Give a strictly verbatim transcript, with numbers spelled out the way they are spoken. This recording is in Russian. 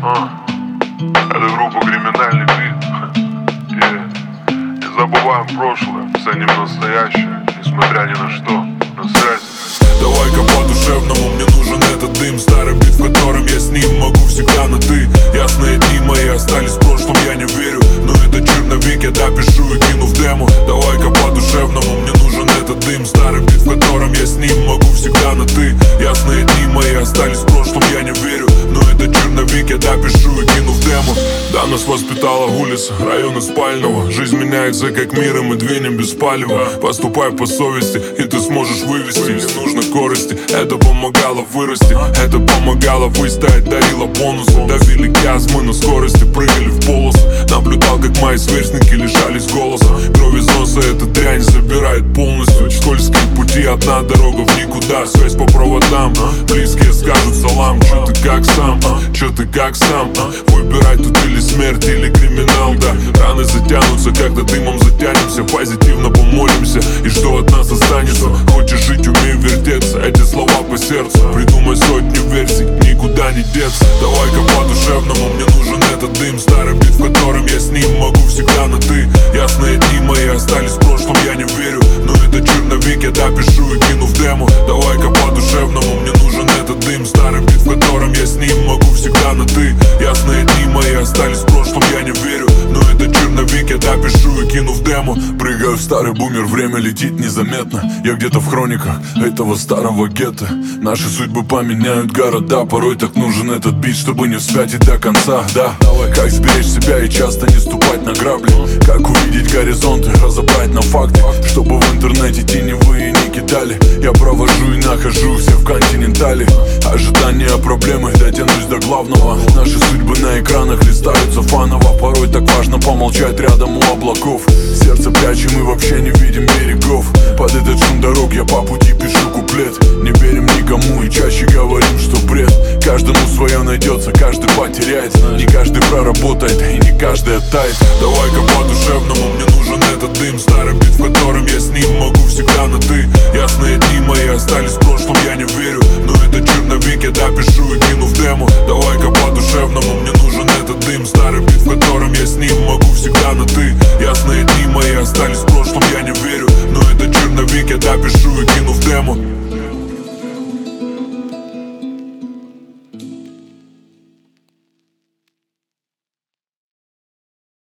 А, это группа «Криминальный бит». Yeah. Не забываем прошлое, ценим настоящее, несмотря ни на что. На связи. Давай-ка по-душевному, мне нужен этот дым. Старый бит, в котором я с ним могу всегда на ты. Ясные дни мои остались в прошлом, я не верю, но это черновик, я допишу и кину в демо. Давай-ка по-душевному, мне нужен этот дым. Старый бит, в котором я с ним могу всегда на ты. Ясные дни мои остались в прошлом, я не верю, но это черновик, я допишу и кину в демо. Да, нас воспитала улица, район из спального. Жизнь меняется как мир, и мы двинем без палева. Поступай по совести, и ты сможешь вывести. Не нужно скорости, это помогало вырасти. Это помогало выстоять, дарило бонусы. Давили газ, мы на скорости прыгали в полос. Наблюдал, как мои сверстники лишались голоса. Кровь из носа эта дрянь забирает полностью. Скользкие пути, одна дорога в никуда. Связь по проводам, близкие скажут салам. Чё ты как сам, чё ты как сам. Выбирай тут или смерть, или криминал, да. Раны затянутся, когда дымом затянемся. Позитивно помолимся, и что от нас останется? Хочешь жить, умей вертеться, эти слова по сердцу. Придумай сотню версий, никуда не деться. Давай-ка по-душевному, мне нужен этот дым. Старый бит, в котором я с ним могу всегда на ты. Ясные дни мои остались в прошлом, я не верю, но это черновик, я допишу и кину в демо. Давай-ка по-душевному, мне нужен этот дым. Старый бит, в котором я с ним могу всегда на ты. Ясные дни мои остались в прошлом, я не верю, но это черновик, я допишу и кину в демо. Прыгаю в старый бумер, время летит незаметно. Я где-то в хрониках этого старого гетто. Наши судьбы поменяют города. Порой так нужен этот бит, чтобы не вспятить до конца. Да, как сберечь себя и часто не ступать на грабли. Как увидеть горизонты, разобрать на факты, чтобы в интернете теневые не кидали. Я провожу и нахожу все в континентале. Ожидания проблемы, дотянусь до главного. Наши судьбы на экранах листаются фаново. Порой так важно помолчать рядом у облаков. Сердце прячем и вообще не видим берегов. Под этот шум дорог я по пути пишу куплет. Не верим никому и чаще говорим, что бред. Каждому свое найдется, каждый потеряет. Не каждый проработает и не каждый оттает. Давай-ка по-душевному, мне нужен этот дым. Старый бит, в котором я с ним могу всегда на ты.